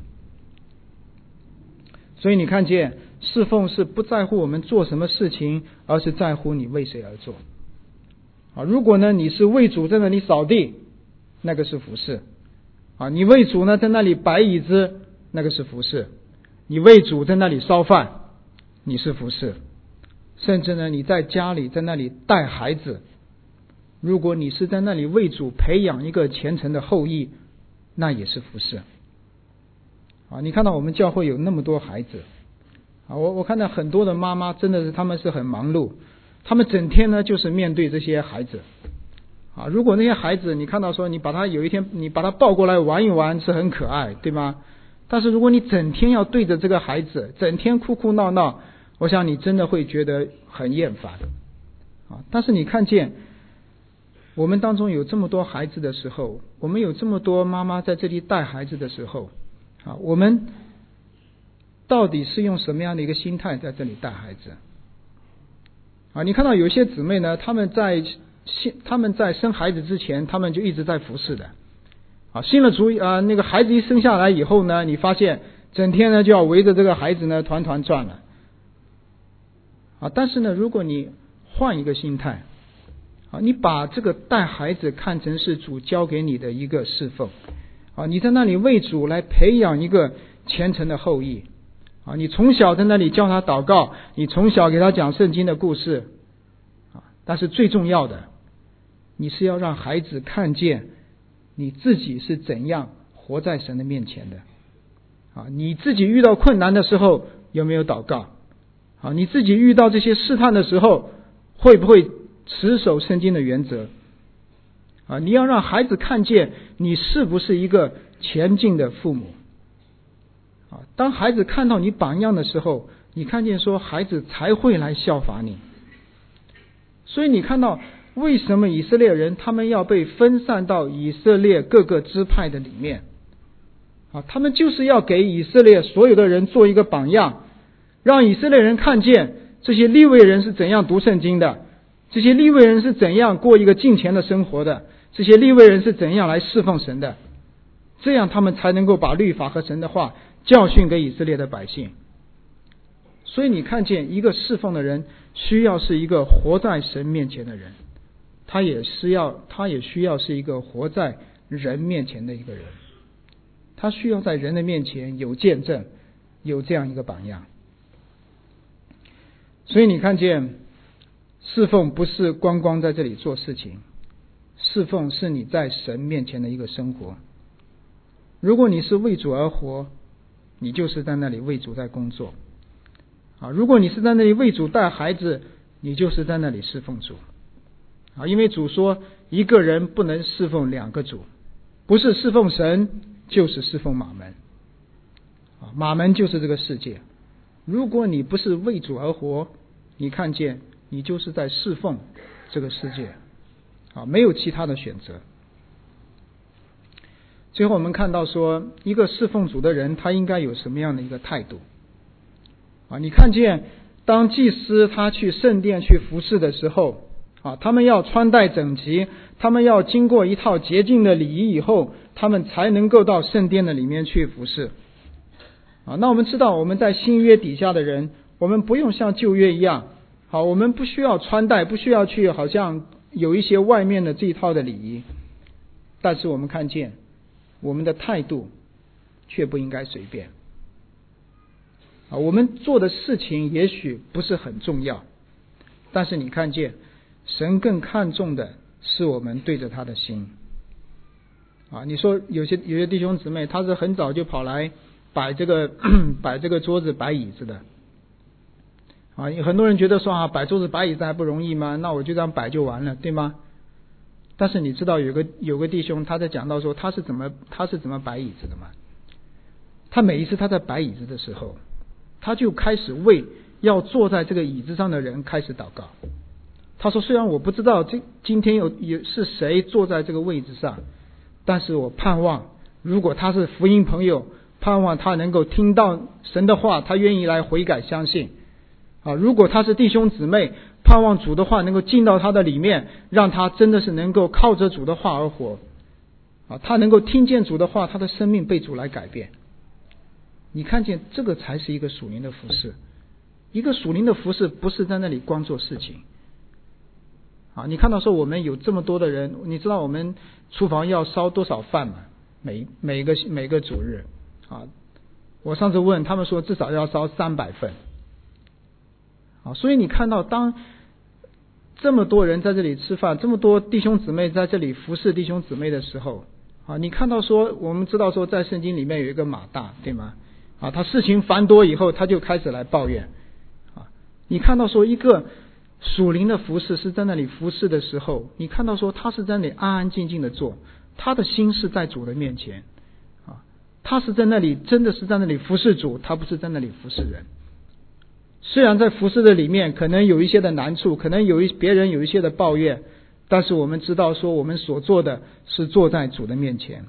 所以你看见侍奉是不在乎我们做什么事情，而是在乎你为谁而做。啊，如果呢你是为主在那里扫地，那个是服侍。啊，你为主呢在那里摆椅子，那个是服侍。你为主在那里烧饭，你是服侍。甚至呢你在家里在那里带孩子，如果你是在那里为主培养一个虔诚的后裔，那也是服侍。啊，你看到我们教会有那么多孩子，啊，我我看到很多的妈妈真的是他们是很忙碌，他们整天呢就是面对这些孩子， 啊，如果那些孩子你看到说你把他有一天你把他抱过来玩一玩是很可爱，对吗？但是如果你整天要对着这个孩子整天哭哭闹闹，我想你真的会觉得很厌烦啊。但是你看见我们当中有这么多孩子的时候，我们有这么多妈妈在这里带孩子的时候啊，我们到底是用什么样的一个心态在这里带孩子啊？你看到有些姊妹呢，他们在他们在生孩子之前，他们就一直在服侍的啊。信了主啊，那个孩子一生下来以后呢，你发现整天呢就要围着这个孩子呢团团转了啊。但是呢，如果你换一个心态啊，你把这个带孩子看成是主交给你的一个侍奉啊，你在那里为主来培养一个虔诚的后裔啊，你从小在那里教他祷告，你从小给他讲圣经的故事啊，但是最重要的，你是要让孩子看见你自己是怎样活在神的面前的啊，你自己遇到困难的时候有没有祷告啊，你自己遇到这些试探的时候会不会持守圣经的原则啊？你要让孩子看见你是不是一个前进的父母啊？当孩子看到你榜样的时候，你看见说孩子才会来效法你。所以你看到为什么以色列人他们要被分散到以色列各个支派的里面啊？他们就是要给以色列所有的人做一个榜样，让以色列人看见这些利未人是怎样读圣经的，这些利未人是怎样过一个敬虔的生活的，这些利未人是怎样来侍奉神的，这样他们才能够把律法和神的话教训给以色列的百姓。所以你看见一个侍奉的人需要是一个活在神面前的人，他也是要他也需要是一个活在人面前的一个人，他需要在人的面前有见证，有这样一个榜样。所以你看见侍奉不是光光在这里做事情，侍奉是你在神面前的一个生活。如果你是为主而活，你就是在那里为主在工作啊。如果你是在那里为主带孩子，你就是在那里侍奉主啊。因为主说一个人不能侍奉两个主，不是侍奉神就是侍奉马门啊。马门就是这个世界。如果你不是为主而活，你看见你就是在侍奉这个世界啊，没有其他的选择。最后我们看到说，一个侍奉主的人他应该有什么样的一个态度啊？你看见当祭司他去圣殿去服侍的时候啊，他们要穿戴整齐，他们要经过一套洁净的礼仪以后，他们才能够到圣殿的里面去服侍啊。那我们知道我们在新约底下的人，我们不用像旧约一样，好，我们不需要穿戴，不需要去好像有一些外面的这一套的礼仪，但是我们看见我们的态度却不应该随便啊。我们做的事情也许不是很重要，但是你看见神更看重的是我们对着他的心啊。你说有些有些弟兄姊妹他是很早就跑来摆这个摆这个桌子摆椅子的啊，很多人觉得说啊，摆桌子摆椅子还不容易吗？那我就这样摆就完了，对吗？但是你知道有个有个弟兄他在讲到说他是怎么他是怎么摆椅子的吗？他每一次他在摆椅子的时候，他就开始为要坐在这个椅子上的人开始祷告。他说虽然我不知道这今天有有是谁坐在这个位置上，但是我盼望如果他是福音朋友，盼望他能够听到神的话，他愿意来悔改相信啊。如果他是弟兄姊妹，盼望主的话能够进到他的里面，让他真的是能够靠着主的话而活啊。他能够听见主的话，他的生命被主来改变。你看见这个才是一个属灵的服事。一个属灵的服事不是在那里光做事情啊。你看到说我们有这么多的人，你知道我们厨房要烧多少饭吗？每每个每个主日啊，我上次问他们说至少要烧三百份啊。所以你看到当这么多人在这里吃饭，这么多弟兄姊妹在这里服侍弟兄姊妹的时候啊，你看到说我们知道说在圣经里面有一个马大，对吗？啊，他事情繁多以后他就开始来抱怨啊。你看到说一个属灵的服侍是在那里服侍的时候，你看到说他是在那里安安静静的做，他的心是在主的面前啊，他是在那里真的是在那里服侍主，他不是在那里服侍人。虽然在服侍的里面可能有一些的难处，可能有一别人有一些的抱怨，但是我们知道说我们所做的是坐在主的面前。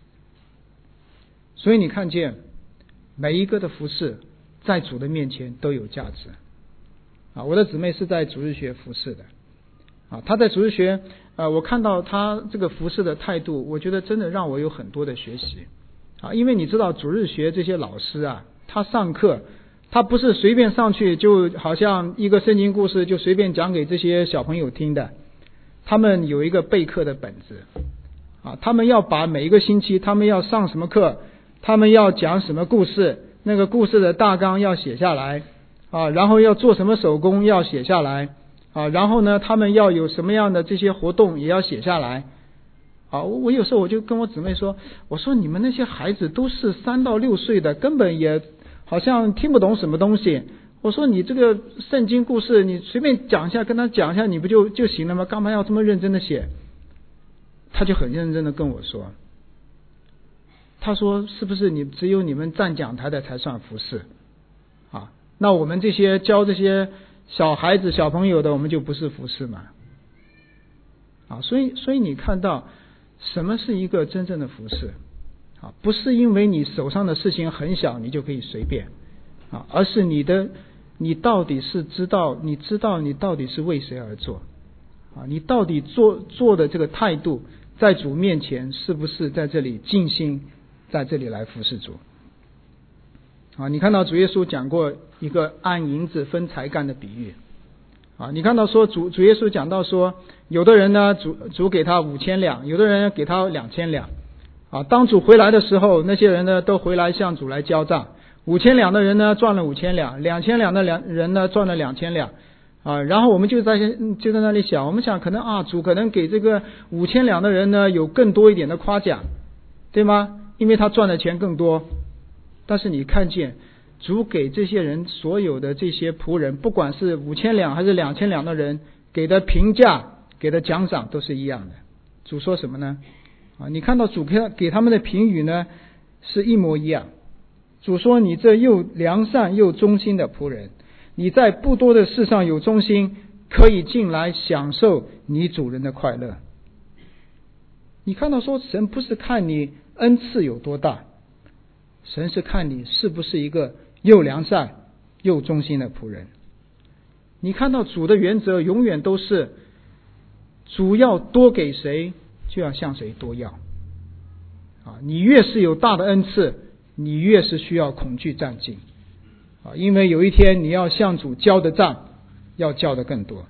所以你看见每一个的服侍在主的面前都有价值啊！我的姊妹是在主日学服侍的啊，她在主日学啊，我看到她这个服侍的态度，我觉得真的让我有很多的学习啊！因为你知道主日学这些老师啊，他上课他不是随便上去就好像一个圣经故事就随便讲给这些小朋友听的，他们有一个备课的本子啊，他们要把每一个星期他们要上什么课，他们要讲什么故事，那个故事的大纲要写下来啊，然后要做什么手工要写下来啊，然后呢他们要有什么样的这些活动也要写下来啊。我有时候我就跟我姊妹说，我说你们那些孩子都是三到六岁的，根本也好像听不懂什么东西，我说你这个圣经故事你随便讲一下，跟他讲一下你不就就行了吗？干嘛要这么认真的写？他就很认真的跟我说，他说是不是你只有你们站讲台的才算服侍啊？那我们这些教这些小孩子小朋友的，我们就不是服侍嘛？啊，所以所以你看到什么是一个真正的服侍啊？不是因为你手上的事情很小你就可以随便啊，而是你的你到底是知道你知道你到底是为谁而做啊？你到底做做的这个态度在主面前是不是在这里尽心在这里来服侍主啊？你看到主耶稣讲过一个按银子分才干的比喻啊，你看到说主主耶稣讲到说，有的人呢主主给他五千两，有的人给他两千两啊。当主回来的时候，那些人呢都回来向主来交账，五千两的人呢赚了五千两，两千两的两人呢赚了两千两啊。然后我们就在就在那里想，我们想可能啊主可能给这个五千两的人呢有更多一点的夸奖，对吗？因为他赚的钱更多。但是你看见主给这些人所有的这些仆人，不管是五千两还是两千两的人，给的评价给的奖赏都是一样的。主说什么呢？啊，你看到主给他给他们的评语呢是一模一样。主说，你这又良善又忠心的仆人，你在不多的事上有忠心，可以进来享受你主人的快乐。你看到说，神不是看你恩赐有多大，神是看你是不是一个又良善又忠心的仆人。你看到主的原则永远都是，主要多给谁就要向谁多要啊！你越是有大的恩赐，你越是需要恐惧战兢啊！因为有一天你要向主交的账要交的更多。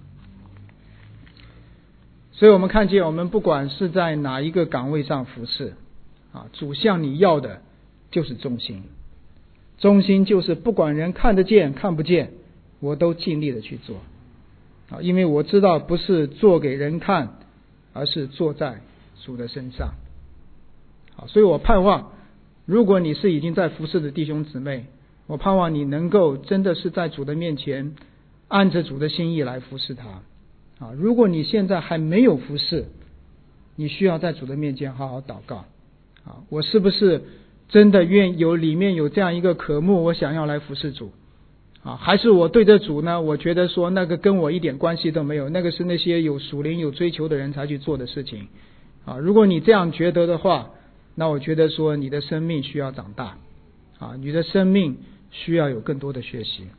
所以我们看见，我们不管是在哪一个岗位上服侍啊，主向你要的就是忠心。忠心就是不管人看得见看不见，我都尽力的去做啊，因为我知道不是做给人看，而是做在主的身上啊。所以我盼望，如果你是已经在服侍的弟兄姊妹，我盼望你能够真的是在主的面前按着主的心意来服侍他啊。如果你现在还没有服侍，你需要在主的面前好好祷告啊，我是不是真的愿有里面有这样一个渴慕，我想要来服侍主啊？还是我对着主呢，我觉得说那个跟我一点关系都没有，那个是那些有属灵有追求的人才去做的事情啊。如果你这样觉得的话，那我觉得说你的生命需要长大啊，你的生命需要有更多的学习。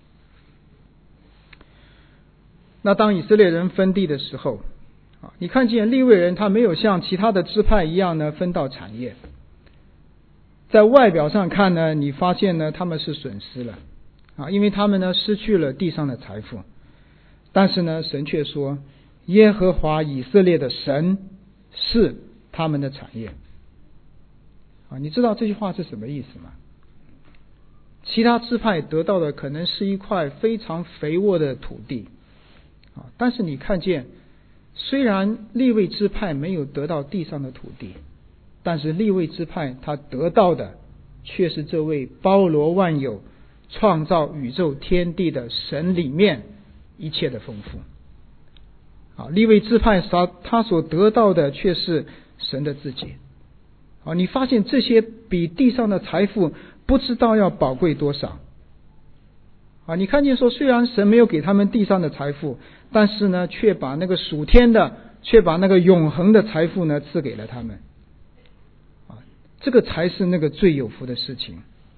那当以色列人分地的时候啊，你看见利未人他没有像其他的支派一样呢分到产业，在外表上看呢，你发现呢他们是损失了啊，因为他们呢失去了地上的财富。但是呢神却说，耶和华以色列的神是他们的产业啊。你知道这句话是什么意思吗？其他支派得到的可能是一块非常肥沃的土地啊，但是你看见，虽然利未支派没有得到地上的土地，但是利未支派他得到的却是这位包罗万有创造宇宙天地的神里面一切的丰富。啊，利未支派他他所得到的却是神的自己。啊，你发现这些比地上的财富不知道要宝贵多少。啊，你看见说，虽然神没有给他们地上的财富，但是呢，却把那个属天的，却把那个永恒的财富呢赐给了他们。啊，这个才是那个最有福的事情。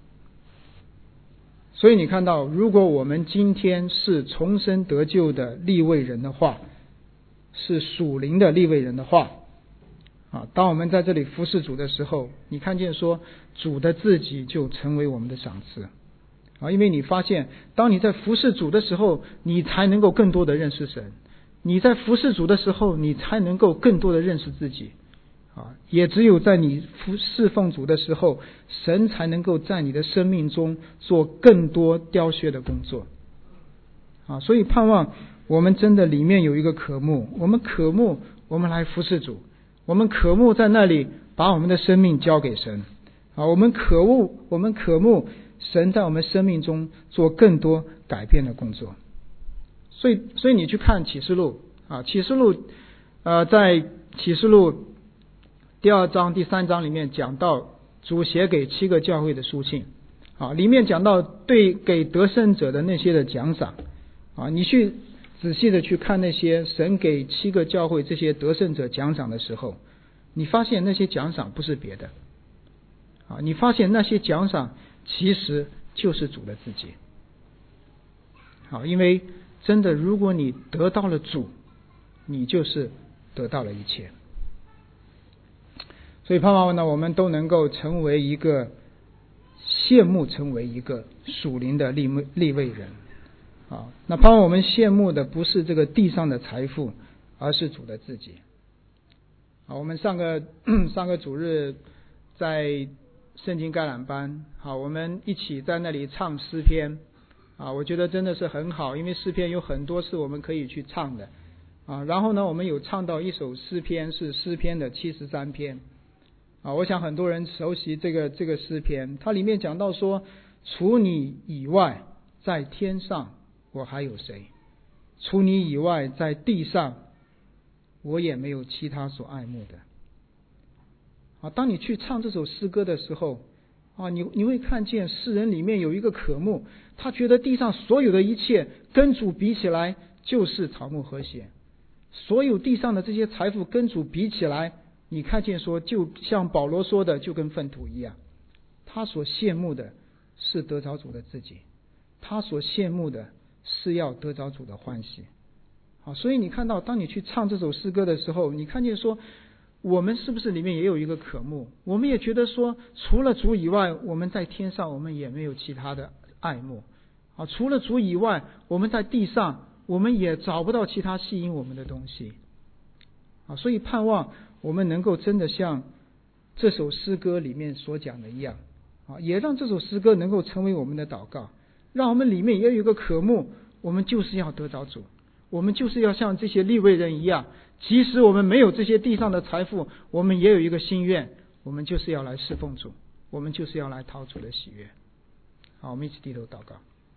所以你看到，如果我们今天是重生得救的利未人的话，是属灵的利未人的话，啊，当我们在这里服侍主的时候，你看见说，主的自己就成为我们的赏赐。啊，因为你发现，当你在服侍主的时候，你才能够更多的认识神；你在服侍主的时候，你才能够更多的认识自己。啊，也只有在你服侍奉主的时候，神才能够在你的生命中做更多雕削的工作。啊，所以盼望我们真的里面有一个渴慕，我们渴慕，我们来服侍主，我们渴慕在那里把我们的生命交给神。啊，我们渴慕，我们渴慕神在我们生命中做更多改变的工作。所以，所以你去看启示录啊，启示录，呃，在启示录第二章、第三章里面讲到主写给七个教会的书信啊，里面讲到对给得胜者的那些的奖赏啊，你去仔细的去看那些神给七个教会这些得胜者奖赏的时候，你发现那些奖赏不是别的啊，你发现那些奖赏其实就是主的自己。好，因为真的，如果你得到了主，你就是得到了一切。所以盼望呢，我们都能够成为一个羡慕，成为一个属灵的利利未人啊。那盼望我们羡慕的不是这个地上的财富，而是主的自己。好，我们上个上个主日在圣经橄榄班，好，我们一起在那里唱诗篇啊，我觉得真的是很好，因为诗篇有很多是我们可以去唱的啊。然后呢，我们有唱到一首诗篇，是诗篇的七十三篇啊。我想很多人熟悉这个这个诗篇，它里面讲到说，除你以外，在天上我还有谁？除你以外，在地上我也没有其他所爱慕的。啊，当你去唱这首诗歌的时候，啊，你你会看见诗人里面有一个渴慕，他觉得地上所有的一切跟主比起来就是草木和谐，所有地上的这些财富跟主比起来，你看见说，就像保罗说的，就跟粪土一样。他所羡慕的是得着主的自己，他所羡慕的是要得着主的欢喜。好，所以你看到，当你去唱这首诗歌的时候，你看见说，我们是不是里面也有一个渴慕？我们也觉得说，除了主以外，我们在天上我们也没有其他的爱慕啊。除了主以外，我们在地上我们也找不到其他吸引我们的东西啊。所以盼望我们能够真的像这首诗歌里面所讲的一样啊，也让这首诗歌能够成为我们的祷告，让我们里面也有一个渴慕，我们就是要得着主，我们就是要像这些利未人一样，即使我们没有这些地上的财富，我们也有一个心愿，我们就是要来侍奉主，我们就是要来讨主的喜悦。好，我们一起低头祷告。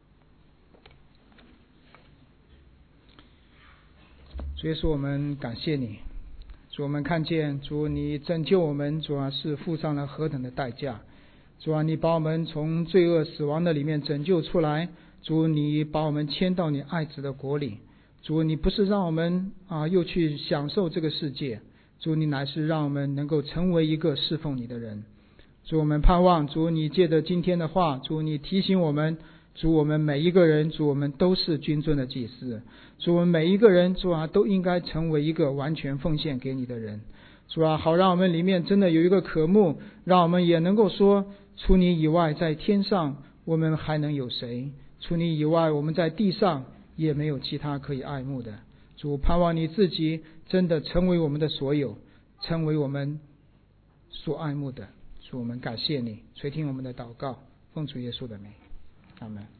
主耶稣，我们感谢你，主，我们看见主你拯救我们，主啊是付上了何等的代价，主啊你把我们从罪恶死亡的里面拯救出来，主你把我们迁到你爱子的国里，主你不是让我们啊又去享受这个世界，主你乃是让我们能够成为一个侍奉你的人。主我们盼望主你借着今天的话，主你提醒我们，主我们每一个人，主我们都是君尊的祭司，主我们每一个人，主啊都应该成为一个完全奉献给你的人。主啊，好让我们里面真的有一个渴慕，让我们也能够说，除你以外在天上我们还能有谁？除你以外我们在地上也没有其他可以爱慕的。主盼望你自己真的成为我们的所有，成为我们所爱慕的。主我们感谢你，垂听我们的祷告，奉主耶稣的名，阿们。